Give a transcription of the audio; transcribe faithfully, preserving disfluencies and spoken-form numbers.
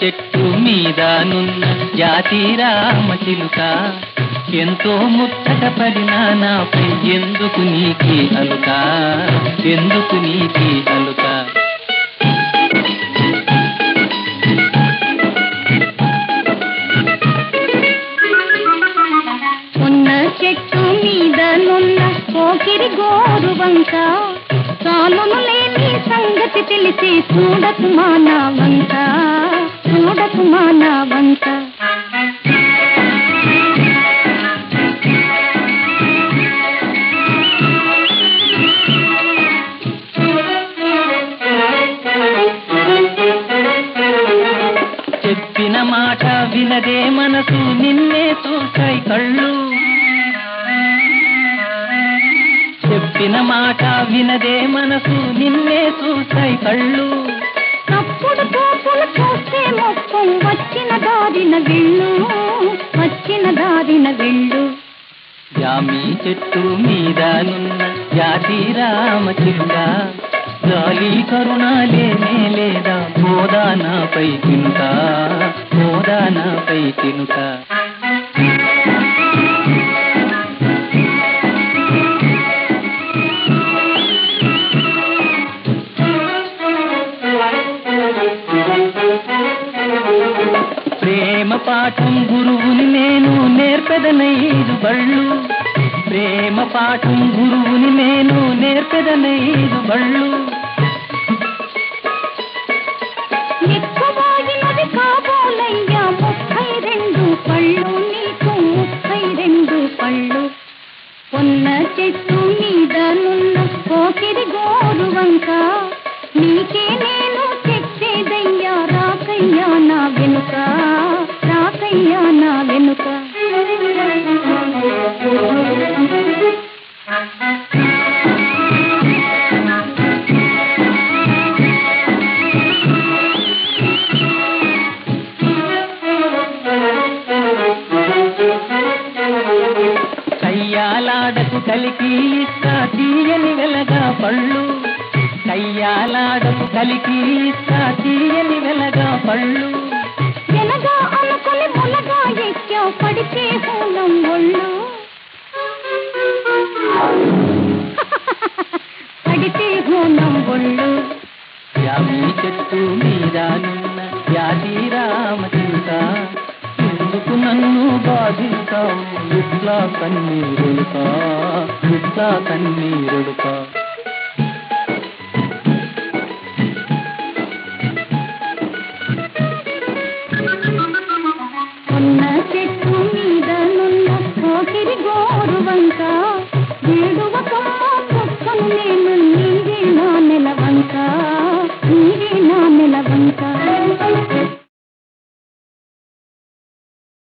చెట్టు మీదనున్న జాతి రామచిలుక, ఎంతో ముచ్చట పడినా నాపై ఎందుకు నీకి అలుక, ఎందుకు నీకి అలుక. ఉన్న చెట్టు మీదనున్న పోకిరి గోరు వంక, చాలును లేని సంగతి తెలిసి చూడకు మానా వంక, చూడకు మానా వంక. చెప్పిన మాట వినదే మనసు నిన్నే చూసాయి కళ్ళు, చెప్పిన మాట వినదే మనసు నిన్నే చూసాయి కళ్ళు. తప్పుడు తోపులు చూస్తే మొత్తం వచ్చిన దారిన వెళ్ళు, వచ్చిన దారిన వెళ్ళు. జామి చెట్టు మీదనున్న జాతి రామచిలుక, గాలి కరుణ లేనే లేదా గోదానాపై తినుక, గోదానాపై తినుక. ప్రేమ పాఠం గురువుని నేను నేర్పెదనైదు బళ్ళు, ప్రేమ పాఠం గురువుని నేను నేర్పెదనైదు బళ్ళు. ఎక్కువైనది కాబోలయ్యా ముప్పై రెండు పళ్ళు, నీకు ముప్పై రెండు పళ్ళు. ఉన్న చెట్టు మీదనున్న పోకిరి గోరు వంక, నీకే నేను చెప్పేదయ్యా రాకయ్యా నా వెనుక, రాకయ్యా నా వెనుక. కయ్యాలాడకు కలికి ఇస్తా తీయని వెలగా పళ్ళు, కయ్యాలాడకు కలికి ఇస్తా తీయని వెలగా పళ్ళు. వెనగా అనుకుని మునగా ఎక్కా పడితే హూలం ఒళ్ళు, పడితే హూలం ఒళ్ళు. జామి చెట్టు మీదనున్న జాతి రామచిలుక, ఎందుకు నన్ను బాధిస్తావు ఇట్లా కన్నీరుడుకా, ఇట్లా కన్నీరుడుకా.